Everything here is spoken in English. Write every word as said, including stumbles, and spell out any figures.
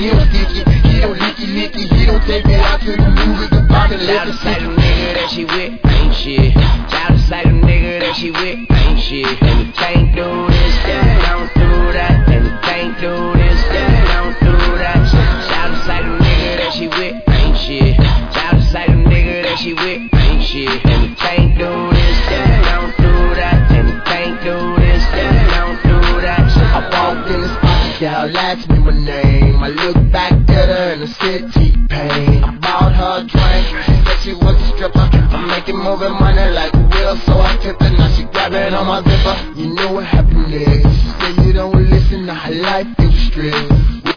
he don't stick it, he don't licky licky, he don't take me out to the movies, the parking lot. Shout the type of nigga that she with, ain't shit. Shout the type of nigga that she with, ain't shit. And we can't do this, then we don't do that. And we can't do this, then we don't do that. Shout the type of nigga that she with, ain't shit. Shout the type of nigga that she with, ain't shit. And we can't do this, then we don't do that. And we can't do this, then we don't do that. I walked in the spot, gal asked me my name. I looked back at her and I said T-Pain. I bought her a drink, she said she was a stripper. I'm making moving money like a wheel, so I tipped her. Now she grabbing on my zipper. You know what happened next? She said you don't listen to her life, it was stress.